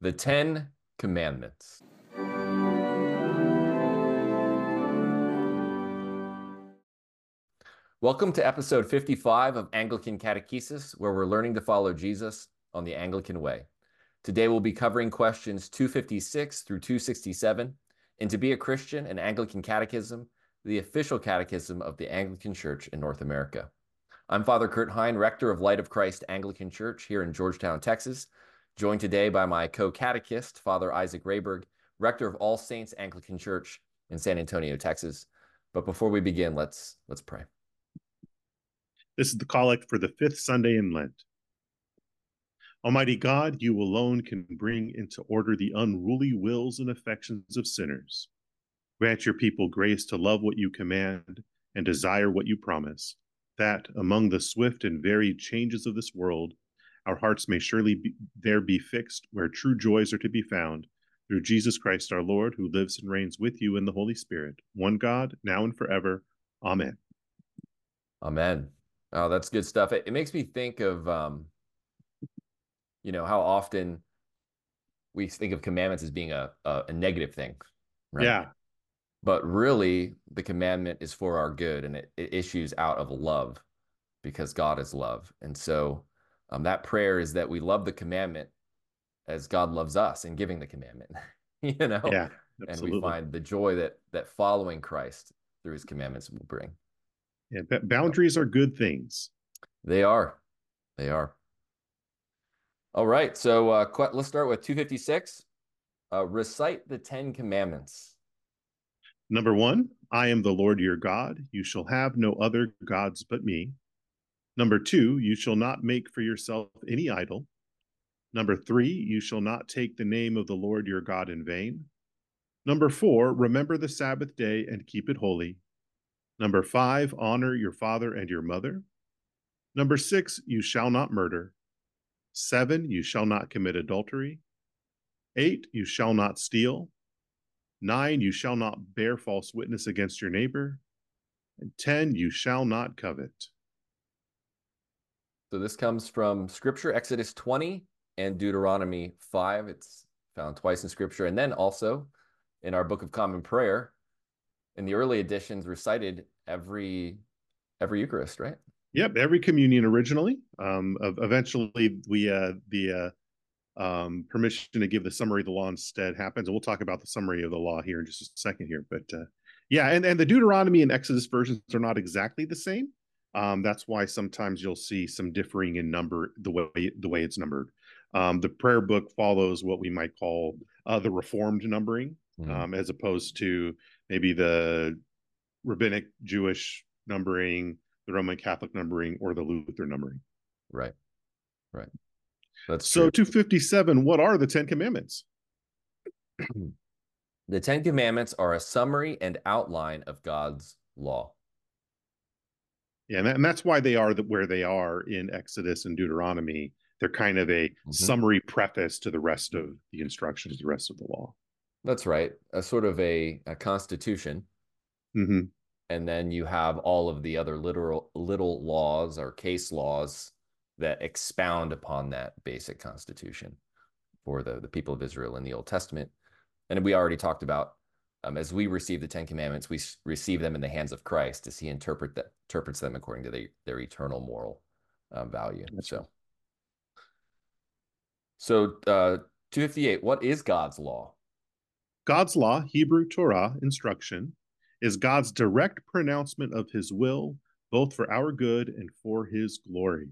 The Ten Commandments. Welcome to episode 55 of Anglican Catechesis, where we're learning to follow Jesus on the Anglican way. Today we'll be covering questions 256 through 267, and to be a Christian, an Anglican Catechism, the official catechism of the Anglican Church in North America. I'm Father Kurt Hein, rector of Light of Christ Anglican Church here in Georgetown, Texas, joined today by my co-catechist, Father Isaac Rayberg, rector of All Saints Anglican Church in San Antonio, Texas. But before we begin, let's pray. This is the collect for the fifth Sunday in Lent. Almighty God, you alone can bring into order the unruly wills and affections of sinners. Grant your people grace to love what you command and desire what you promise, that among the swift and varied changes of this world, our hearts may surely be fixed where true joys are to be found, through Jesus Christ our Lord, who lives and reigns with you in the Holy Spirit, one God, now and forever. Amen. Amen. Oh, that's good stuff. It makes me think of, how often we think of commandments as being a negative thing, right? Yeah. But really, the commandment is for our good, and it issues out of love because God is love. And so that prayer is that we love the commandment as God loves us in giving the commandment, Yeah, and we absolutely. find the joy that following Christ through his commandments will bring. Yeah, boundaries are good things. They are. They are. All right. So let's start with 256. Recite the Ten Commandments. Number 1, I am the Lord your God. You shall have no other gods but me. Number 2, you shall not make for yourself any idol. Number 3, you shall not take the name of the Lord your God in vain. Number 4, remember the Sabbath day and keep it holy. Number 5, honor your father and your mother. Number 6, you shall not murder. 7, you shall not commit adultery. 8, you shall not steal. 9, you shall not bear false witness against your neighbor. And 10, you shall not covet. So this comes from Scripture, Exodus 20 and Deuteronomy 5. It's found twice in Scripture. And then also in our Book of Common Prayer, in the early editions, recited every Eucharist, right? Yep, every communion originally. Eventually, the permission to give the summary of the law instead happens, and we'll talk about the summary of the law here in just a second here. But yeah, and the Deuteronomy and Exodus versions are not exactly the same. That's why sometimes you'll see some differing in number the way it's numbered. The prayer book follows what we might call the Reformed numbering, as opposed to maybe the rabbinic Jewish numbering, the Roman Catholic numbering, or the Lutheran numbering. Right. That's So true. 257, what are the 10 Commandments? The Ten Commandments are a summary and outline of God's law. Yeah, and that's why they are where they are in Exodus and Deuteronomy. They're kind of a summary preface to the rest of the instructions, the rest of the law. That's right. A sort of a constitution. Mm-hmm. And then you have all of the other little laws or case laws that expound upon that basic constitution for the people of Israel in the Old Testament. And we already talked about, as we receive the Ten Commandments, we receive them in the hands of Christ as he interprets them according to their eternal moral value. That's right. So 258, what is God's law? God's law, Hebrew Torah instruction, is God's direct pronouncement of his will, both for our good and for his glory.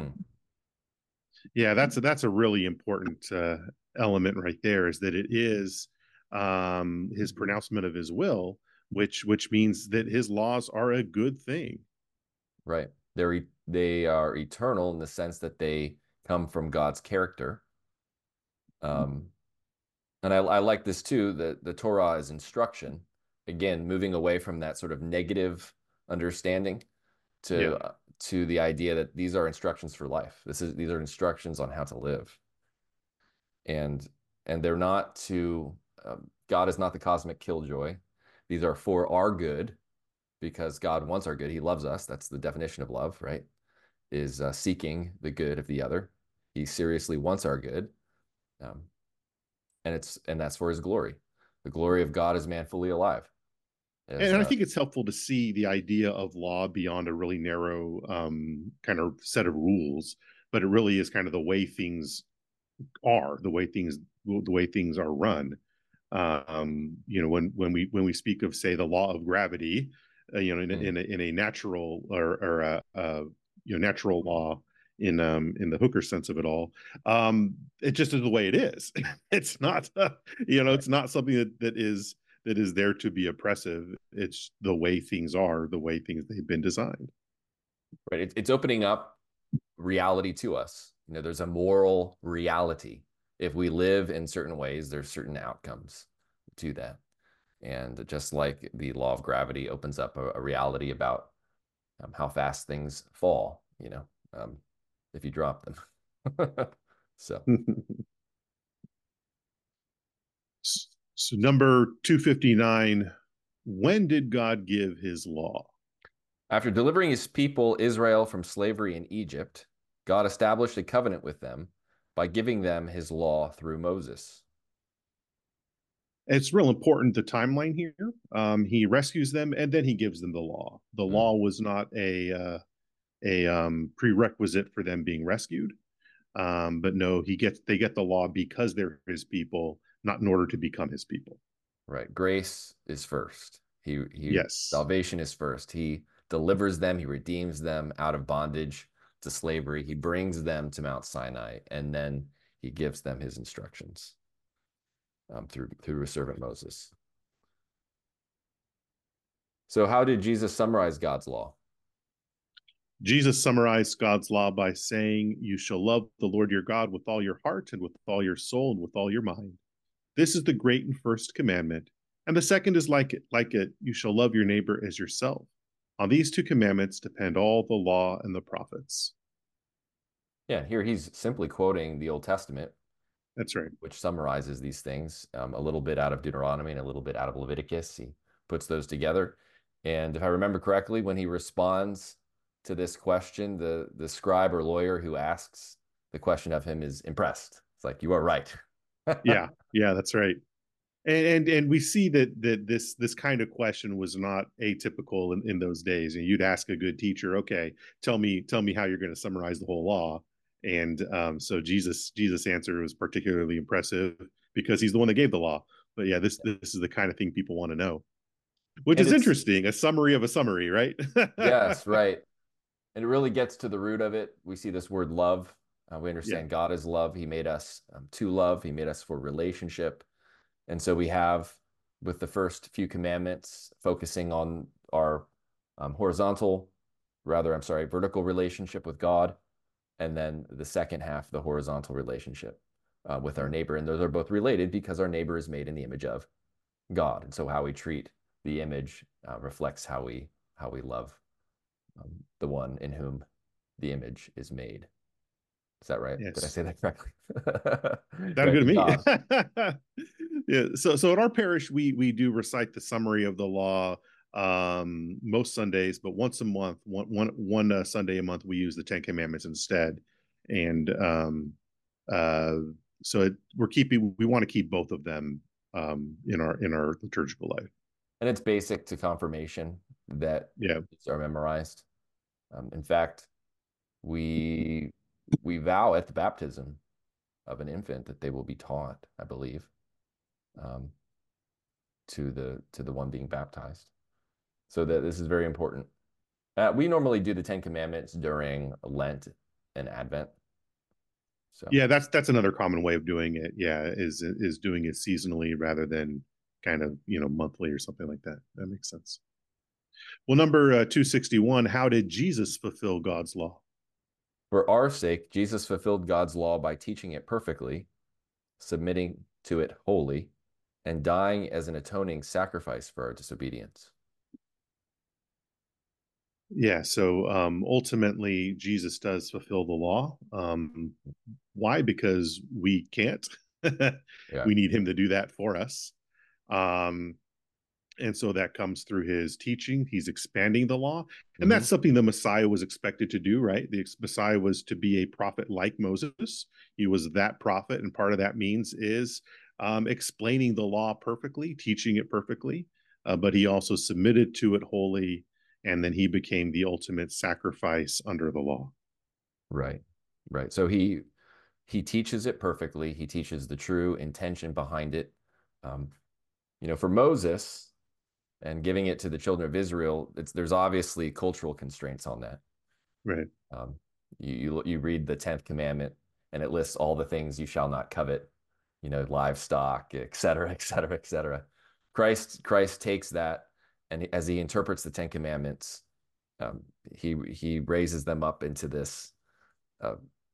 Yeah, that's a really important element right there, is that it is his pronouncement of his will, which means that his laws are a good thing. Right. They are eternal in the sense that they come from God's character. And I like this too, that the Torah is instruction. Again, moving away from that sort of negative understanding to the idea that these are instructions for life. These are instructions on how to live. And they're not to God is not the cosmic killjoy. These are for our good because God wants our good. He loves us. That's the definition of love, right? Is seeking the good of the other. He seriously wants our good. and that's for his glory. The glory of God is man fully alive. As And I think it's helpful to see the idea of law beyond a really narrow kind of set of rules, but it really is kind of the way things are, the way things are run. When we speak of, say, the law of gravity, in a natural natural law in the Hooker sense of it all, it just is the way it is. It's not right. it's not something that is there to be oppressive. It's the way things are, the way things they've been designed. Right. It's opening up reality to us. There's a moral reality. If we live in certain ways, there's certain outcomes to that. And just like the law of gravity opens up a reality about how fast things fall, if you drop them. So So number 259, when did God give his law? after delivering his people Israel from slavery in Egypt, God established a covenant with them by giving them his law through Moses. It's real important, the timeline here. He rescues them and then he gives them the law. The law was not a prerequisite for them being rescued. But no, they get the law because they're his people, not in order to become his people. Right. Grace is first. Yes. Salvation is first. He delivers them, he redeems them out of bondage to slavery. He brings them to Mount Sinai, and then he gives them his instructions through his servant Moses. So how did Jesus summarize God's law? Jesus summarized God's law by saying, "You shall love the Lord your God with all your heart and with all your soul and with all your mind. This is the great and first commandment. And the second is like it, you shall love your neighbor as yourself. On these two commandments depend all the law and the prophets." Yeah, here he's simply quoting the Old Testament, That's right. which summarizes these things, a little bit out of Deuteronomy and a little bit out of Leviticus. He puts those together. And if I remember correctly, when he responds to this question, the scribe or lawyer who asks the question of him is impressed. It's like, you are right. Yeah, yeah, that's right. And we see that this kind of question was not atypical in those days. And you'd ask a good teacher, okay, tell me how you're going to summarize the whole law. And so Jesus' answer was particularly impressive because he's the one that gave the law. But yeah, this is the kind of thing people want to know, which And is it's, interesting. A summary of a summary, right? yes, right. And it really gets to the root of it. We see this word love. We Yeah. understand God is love. He made us to love, he made us for relationship. And so we have, with the first few commandments, focusing on our vertical relationship with God. And then the second half, the horizontal relationship with our neighbor. And those are both related because our neighbor is made in the image of God. And so how we treat the image reflects how we love the one in whom the image is made. Is that right? Did I Yes. say that correctly? Sounded Right, good to in me. God. Yeah. So at our parish, we do recite the summary of the law most Sundays, but once a month, one Sunday a month, we use the Ten Commandments instead. And uh, we want to keep both of them in our liturgical life. And it's basic to confirmation that Yeah. these are memorized. In fact, we we vow at the baptism of an infant that they will be taught, I believe, um, to the one being baptized. So that this is very important. We normally do the Ten Commandments during Lent and Advent. So Yeah, that's another common way of doing it. Yeah, is doing it seasonally rather than kind of monthly or something like that. That makes sense. Well, number 261, how did Jesus fulfill God's law? for our sake, Jesus fulfilled God's law by teaching it perfectly, submitting to it wholly, and dying as an atoning sacrifice for our disobedience. Yeah, so ultimately, Jesus does fulfill the law. Why? Because we can't. Yeah. We need him to do that for us. Um, and so that comes through his teaching. He's expanding the law. And Mm-hmm. that's something the Messiah was expected to do, right? The Messiah was to be a prophet like Moses. He was that prophet. And part of that means is explaining the law perfectly, teaching it perfectly, but he also submitted to it wholly, and then he became the ultimate sacrifice under the law. Right. Right. So he teaches it perfectly. He teaches the true intention behind it. Um, for Moses and giving it to the children of Israel, there's obviously cultural constraints on that. Right. Um, you read the 10th commandment and it lists all the things you shall not covet, livestock, et cetera, et cetera, et cetera. Christ takes that, and as he interprets the 10 commandments, he raises them up into this uh,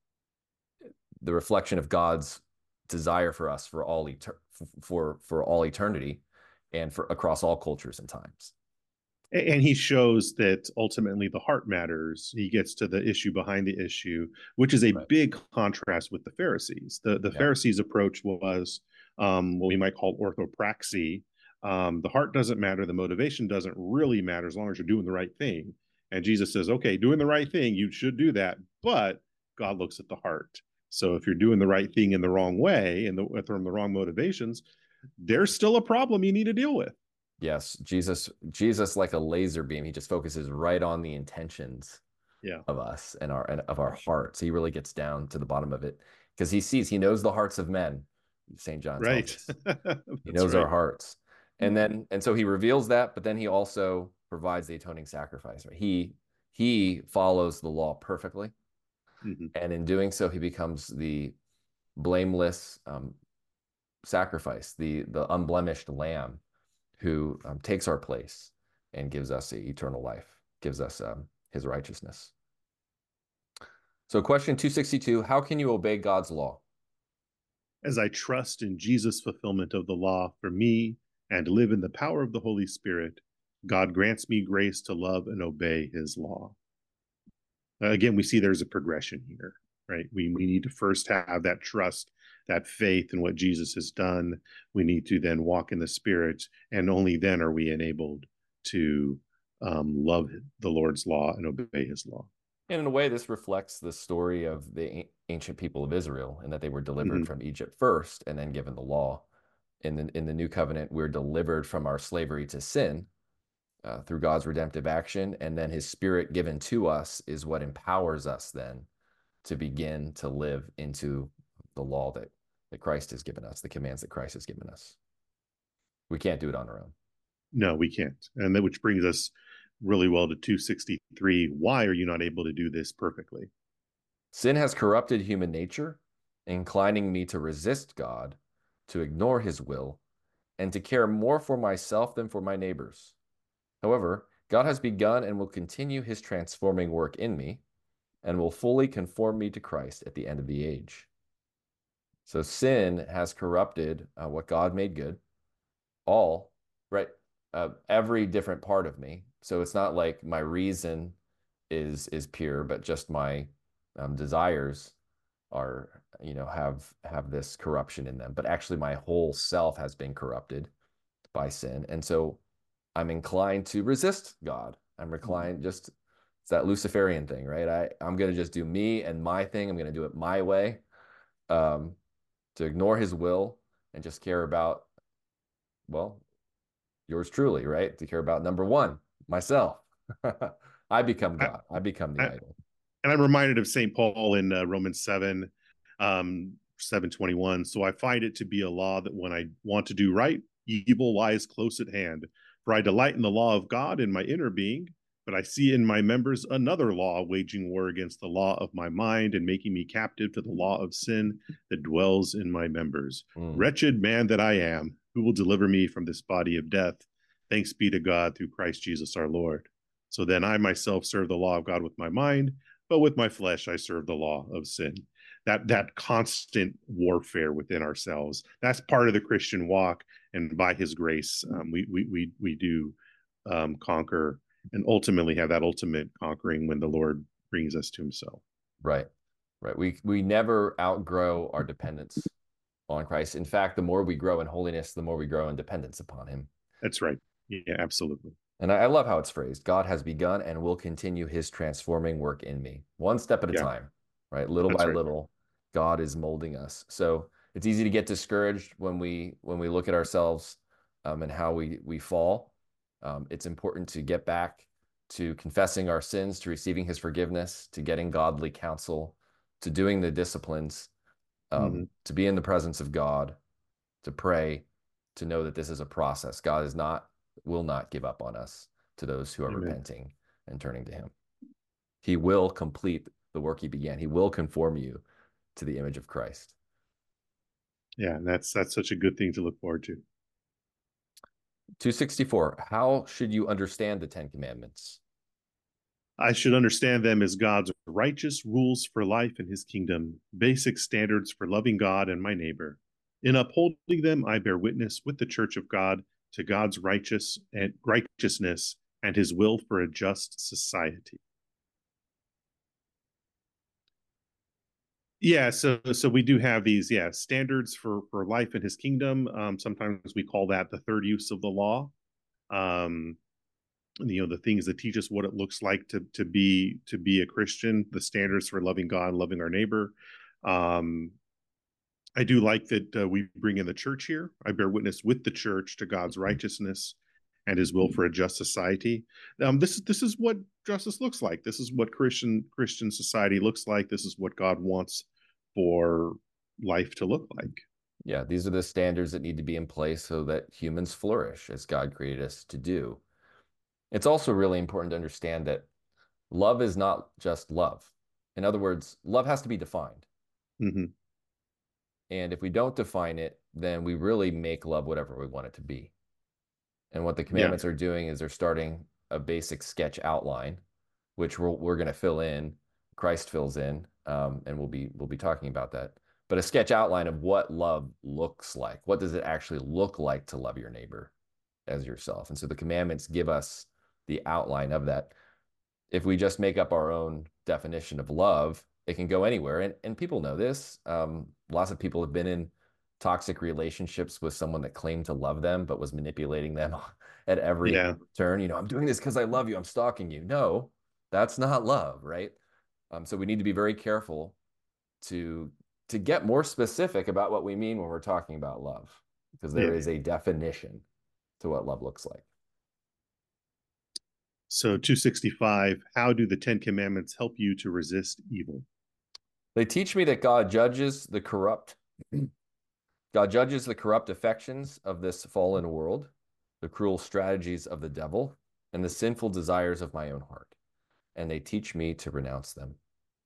the reflection of God's desire for us for all eternity, and for across all cultures and times. And he shows that ultimately the heart matters. He gets to the issue behind the issue, which is a Right. big contrast with the Pharisees. The Yeah. Pharisees' approach was what we might call orthopraxy. The heart doesn't matter, the motivation doesn't really matter as long as you're doing the right thing. And Jesus says, okay, doing the right thing, you should do that, but God looks at the heart. So if you're doing the right thing in the wrong way and from the wrong motivations, there's still a problem you need to deal with. Yes, Jesus, like a laser beam, he just focuses right on the intentions Yeah. of us and of our hearts. He really gets down to the bottom of it because he knows the hearts of men. St. John tells Right. us he That's knows our right. hearts, and so he reveals that, but then he also provides the atoning sacrifice. Right? He follows the law perfectly, Mm-hmm. and in doing so, he becomes the blameless sacrifice, the unblemished lamb who takes our place and gives us eternal life, gives us his righteousness. So, question 262: how can you obey God's law? As I trust in Jesus' fulfillment of the law for me and live in the power of the Holy Spirit, God grants me grace to love and obey his law. Again, we see there's a progression here, right? We need to first have that trust, that faith in what Jesus has done. We need to then walk in the Spirit, and only then are we enabled to love the Lord's law and obey his law. And in a way, this reflects the story of the ancient people of Israel, and that they were delivered Mm-hmm. from Egypt first and then given the law. In the new covenant, we're delivered from our slavery to sin through God's redemptive action, and then his spirit given to us is what empowers us then to begin to live into the law that Christ has given us, the commands that Christ has given us. We can't do it on our own. No, we can't. And that which brings us really well to 263. Why are you not able to do this perfectly? Sin has corrupted human nature, inclining me to resist God, to ignore his will, and to care more for myself than for my neighbors. However, God has begun and will continue his transforming work in me and will fully conform me to Christ at the end of the age. So sin has corrupted what God made good, all, right? Every different part of me. So it's not like my reason is pure, but just my desires are, have this corruption in them. But actually, my whole self has been corrupted by sin, and so I'm inclined to resist God. I'm inclined just it's that Luciferian thing, right? I'm going to just do me and my thing. I'm going to do it my way, um, to ignore His will and just care about, well, yours truly, right? To care about number one, myself. I become I, God. I become the I, idol. and I'm reminded of St. Paul in Romans 7, 7:21. So I find it to be a law that when I want to do right, evil lies close at hand. For I delight in the law of God in my inner being, but I see in my members another law waging war against the law of my mind and making me captive to the law of sin that dwells in my members. Mm, Wretched man that I am, who will deliver me from this body of death? Thanks be to God through Christ Jesus our Lord. So then I myself serve the law of God with my mind, but with my flesh I serve the law of sin. That constant warfare within ourselves. That's part of the Christian walk, and by His grace, we do conquer and ultimately have that ultimate conquering when the Lord brings us to Himself. right. Right. We never outgrow our dependence on Christ. In fact, the more we grow in holiness, the more we grow in dependence upon him. That's right. Yeah, absolutely. And I love how it's phrased. God has begun and will continue his transforming work in me, one step at a Yeah, time, right? Little by that's right. little, God is molding us. So It's easy to get discouraged when we look at ourselves and how we fall. It's important to get back to confessing our sins, to receiving his forgiveness, to getting godly counsel, to doing the disciplines, to be in the presence of God, to pray, to know that this is a process. God will not give up on us to those who are Amen. repenting and turning to him. He will complete the work he began. He will conform you to the image of Christ. Yeah, and that's such a good thing to look forward to. 264. How should you understand the Ten Commandments? I should understand them as God's righteous rules for life in his kingdom, basic standards for loving God and my neighbor. In upholding them, I bear witness with the church of God to God's righteousness and his will for a just society. Yeah, so we do have these standards for life in his kingdom. Sometimes we call that the third use of the law. The things that teach us what it looks like to be a Christian, the standards for loving God and loving our neighbor. I do like that we bring in the church here. I bear witness with the church to God's righteousness and his will for a just society. This is what justice looks like. This is what Christian society looks like. This is what God wants for life to look like. Yeah, these are the standards that need to be in place so that humans flourish as God created us to do. It's also really important to understand that love is not just love. In other words, love has to be defined. Mm-hmm. And if we don't define it, then we really make love whatever we want it to be. And what the commandments are doing is they're starting a basic sketch outline, which we're going to fill in. Christ fills in, and we'll be talking about that. But a sketch outline of what love looks like. What does it actually look like to love your neighbor as yourself? And so the commandments give us the outline of that. If we just make up our own definition of love, it can go anywhere. And people know this. Lots of people have been in toxic relationships with someone that claimed to love them, but was manipulating them at every turn. I'm doing this because I love you. I'm stalking you. No, that's not love, right? So we need to be very careful to get more specific about what we mean when we're talking about love, because there is a definition to what love looks like. So 265, how do the 10 commandments help you to resist evil? They teach me that God judges the corrupt. God judges the corrupt affections of this fallen world, the cruel strategies of the devil, and the sinful desires of my own heart. And they teach me to renounce them.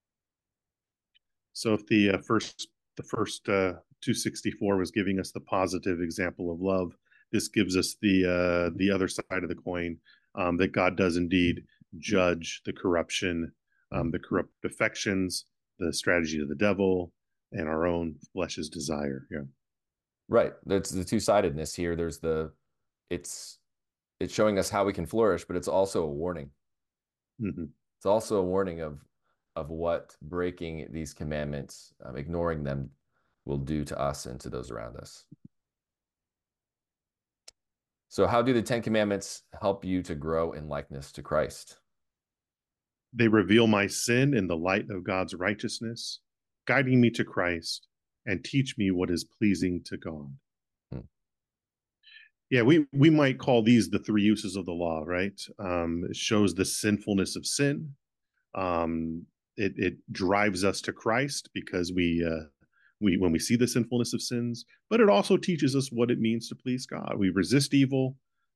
So if the first 264 was giving us the positive example of love, this gives us the other side of the coin, that God does indeed judge the corruption, the corrupt affections, the strategy of the devil, and our own flesh's desire. Yeah. Right. There's the two-sidedness here. It's showing us how we can flourish, but it's also a warning. Mm-hmm. It's also a warning of what breaking these commandments, ignoring them, will do to us and to those around us. So how do the 10 commandments help you to grow in likeness to Christ? They reveal my sin in the light of God's righteousness, guiding me to Christ, and teach me what is pleasing to God. Yeah, we might call these the three uses of the law, right? It shows the sinfulness of sin. It drives us to Christ because we when we see the sinfulness of sins, but it also teaches us what it means to please God. We resist evil.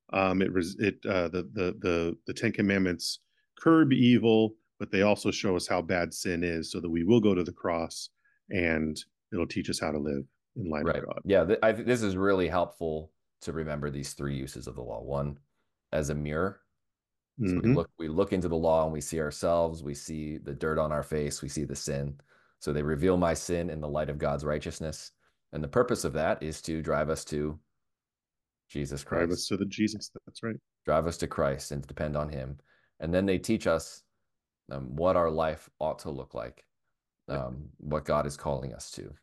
The 10 Commandments curb evil, but they also show us how bad sin is, so that we will go to the cross, and it'll teach us how to live in light of God. Yeah, this is really helpful to remember these three uses of the law. One, as a mirror. So we look into the law and we see ourselves, we see the dirt on our face, we see the sin. So they reveal my sin in the light of God's righteousness. And the purpose of that is to drive us to Jesus Christ. Drive us to the Jesus, that's right. Drive us to Christ and to depend on him. And then they teach us what our life ought to look like, what God is calling us to.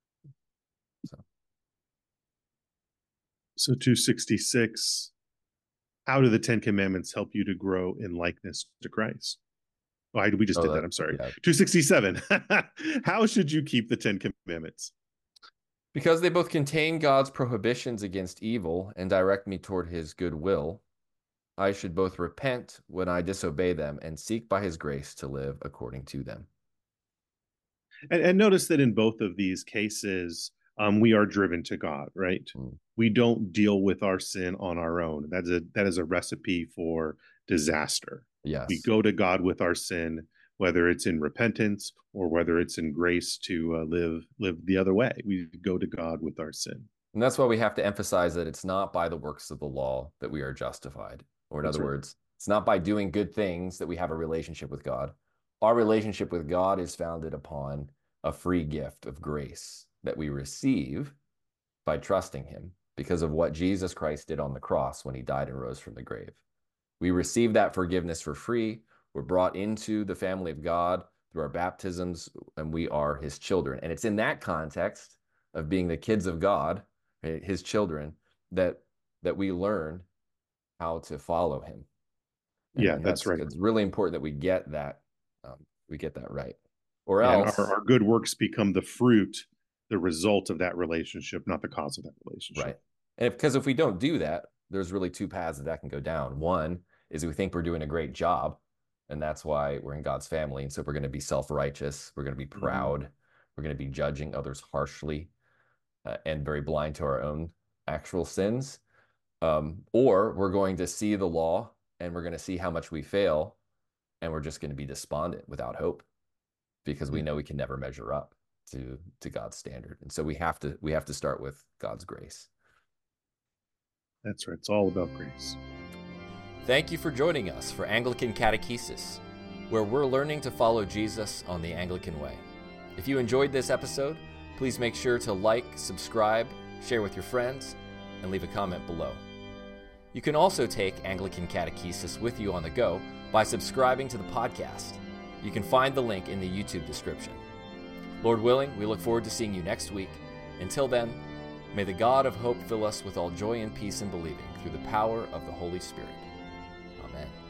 So 266, how do the 10 Commandments help you to grow in likeness to Christ? Oh, we just did that. I'm sorry. Yeah. 267. How should you keep the 10 Commandments? Because they both contain God's prohibitions against evil and direct me toward his good will, I should both repent when I disobey them and seek by his grace to live according to them. And notice that in both of these cases, we are driven to God, right? Mm. We don't deal with our sin on our own. That is a recipe for disaster. We Yes. go to God with our sin, whether it's in repentance or whether it's in grace to live the other way. We go to God with our sin. And that's why we have to emphasize that it's not by the works of the law that we are justified. Or in That's other right. words, it's not by doing good things that we have a relationship with God. Our relationship with God is founded upon a free gift of grace that we receive by trusting him because of what Jesus Christ did on the cross when he died and rose from the grave. We receive that forgiveness for free. We're brought into the family of God through our baptisms, and we are his children. And it's in that context of being the kids of God, his children, that we learn how to follow him. Yeah, And that's right. it's really important that we get that right. Or Yeah, and else, our good works become the fruit, the result of that relationship, not the cause of that relationship. right. And because if we don't do that, there's really two paths that can go down. One is we think we're doing a great job, and that's why we're in God's family. And so we're going to be self-righteous. We're going to be proud. Mm-hmm. We're going to be judging others harshly and very blind to our own actual sins. Or we're going to see the law and we're going to see how much we fail, and we're just going to be despondent without hope because we know we can never measure up to God's standard. And so we have to start with God's grace. That's right. It's all about grace. Thank you for joining us for Anglican Catechesis, where we're learning to follow Jesus on the Anglican way. If you enjoyed this episode, please make sure to like, subscribe, share with your friends, and leave a comment below. You can also take Anglican Catechesis with you on the go by subscribing to the podcast. You can find the link in the YouTube description. Lord willing, we look forward to seeing you next week. Until then, may the God of hope fill us with all joy and peace in believing through the power of the Holy Spirit. Amen.